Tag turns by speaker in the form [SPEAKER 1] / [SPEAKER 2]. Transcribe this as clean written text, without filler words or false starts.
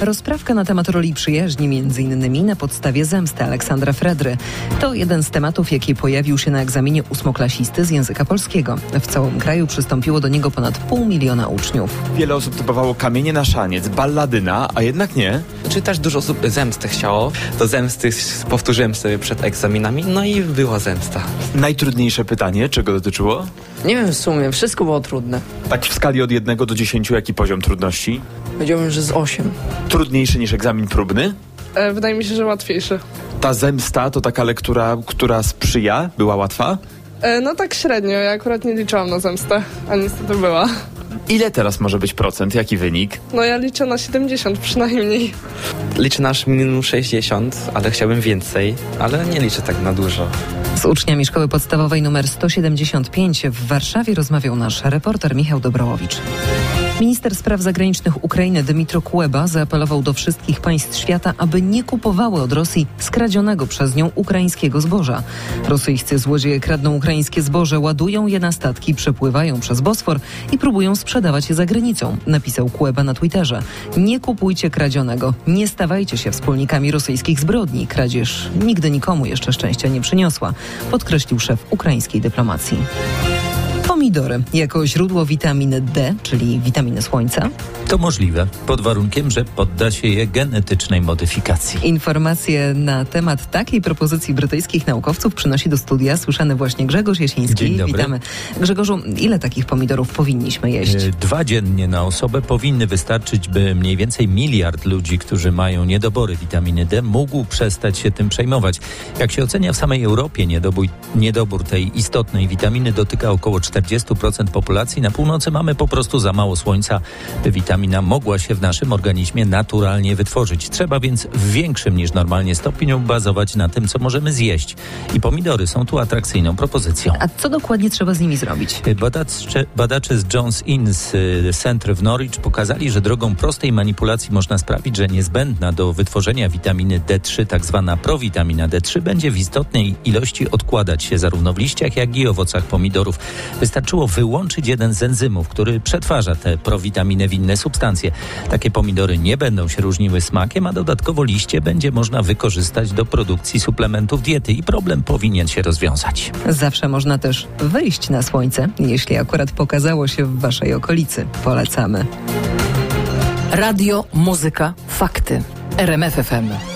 [SPEAKER 1] Rozprawka na temat roli przyjaźni, m.in. na podstawie zemsty Aleksandra Fredry. To jeden z tematów, jaki pojawił się na egzaminie ósmoklasisty z języka polskiego. W całym kraju przystąpiło do niego ponad 500 000 uczniów.
[SPEAKER 2] Wiele osób typowało Kamienie na szaniec, balladyna, a jednak nie.
[SPEAKER 3] Czy też dużo osób zemsty chciało. Do zemsty powtórzyłem sobie przed egzaminami, no i była zemsta.
[SPEAKER 2] Najtrudniejsze pytanie, czego dotyczyło?
[SPEAKER 4] Nie wiem w sumie, wszystko było trudne.
[SPEAKER 2] Tak w skali od 1 do 10, jaki poziom trudności?
[SPEAKER 4] Powiedziałbym, że z 8.
[SPEAKER 2] Trudniejszy niż egzamin próbny?
[SPEAKER 5] Wydaje mi się, że łatwiejszy.
[SPEAKER 2] Ta zemsta to taka lektura, która sprzyja? Była łatwa?
[SPEAKER 5] No tak średnio, ja akurat nie liczyłam na zemstę, a niestety była.
[SPEAKER 2] Ile teraz może być procent? Jaki wynik?
[SPEAKER 5] No ja liczę na 70 przynajmniej.
[SPEAKER 3] Liczę na minimum 60, ale chciałbym więcej, ale nie liczę tak na dużo.
[SPEAKER 1] Z uczniami szkoły podstawowej nr 175 w Warszawie rozmawiał nasz reporter Michał Dobrołowicz. Minister spraw zagranicznych Ukrainy Dmytro Kuleba zaapelował do wszystkich państw świata, aby nie kupowały od Rosji skradzionego przez nią ukraińskiego zboża. Rosyjscy złodzieje kradną ukraińskie zboże, ładują je na statki, przepływają przez Bosfor i próbują sprzedawać je za granicą, napisał Kuleba na Twitterze. Nie kupujcie kradzionego, nie stawajcie się wspólnikami rosyjskich zbrodni. Kradzież nigdy nikomu jeszcze szczęścia nie przyniosła, podkreślił szef ukraińskiej dyplomacji. Pomidory jako źródło witaminy D, czyli witaminy słońca?
[SPEAKER 6] To możliwe, pod warunkiem, że podda się je genetycznej modyfikacji.
[SPEAKER 1] Informacje na temat takiej propozycji brytyjskich naukowców przynosi do studia słyszany właśnie Grzegorz Jasiński.
[SPEAKER 6] Dzień dobry.
[SPEAKER 1] Witamy. Grzegorzu, ile takich pomidorów powinniśmy jeść?
[SPEAKER 6] 2 dziennie na osobę powinny wystarczyć, by mniej więcej 1 miliard ludzi, którzy mają niedobory witaminy D, mógł przestać się tym przejmować. Jak się ocenia w samej Europie, niedobór tej istotnej witaminy dotyka około 40% populacji. Na północy mamy po prostu za mało słońca, by witamina mogła się w naszym organizmie naturalnie wytworzyć. Trzeba więc w większym niż normalnie stopniu bazować na tym, co możemy zjeść. I pomidory są tu atrakcyjną propozycją.
[SPEAKER 1] A co dokładnie trzeba z nimi zrobić?
[SPEAKER 6] Badacze z Jones Innes Center w Norwich pokazali, że drogą prostej manipulacji można sprawić, że niezbędna do wytworzenia witaminy D3, tak zwana prowitamina D3, będzie w istotnej ilości odkładać się zarówno w liściach, jak i owocach pomidorów. Wystarczyło wyłączyć jeden z enzymów, który przetwarza tę prowitaminę w inne substancje. Takie pomidory nie będą się różniły smakiem, a dodatkowo liście będzie można wykorzystać do produkcji suplementów diety i problem powinien się rozwiązać.
[SPEAKER 1] Zawsze można też wyjść na słońce, jeśli akurat pokazało się w waszej okolicy. Polecamy.
[SPEAKER 7] Radio, muzyka, fakty. RMF FM.